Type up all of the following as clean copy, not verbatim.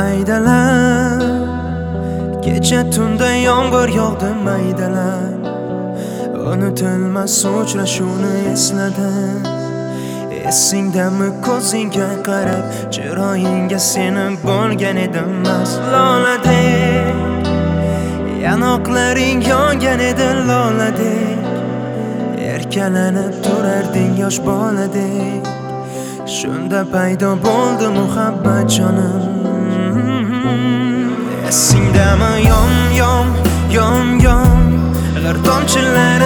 Aydalar kecha tunda yomg'ir yog'di maydalar. Unutilmas uchrashuvni esladim. Esingdami ko'zingga qarab, chiroyingga seni bo'lgan edim mast loladek. Yanoqlaring yongan edi loladek. Erkalanib turarding yosh boladek. Shunda paydo bo'ldi muhabbat jonim. Esingdami yom g'ir tomchilari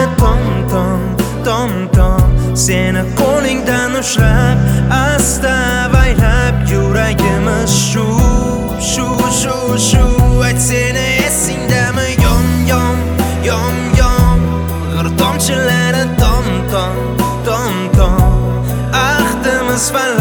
tom seni qo'lingdan ushlab asta avaylab yuragimiz shu ayt seni esingdami yom g'ir tomchilari tom ahdimiz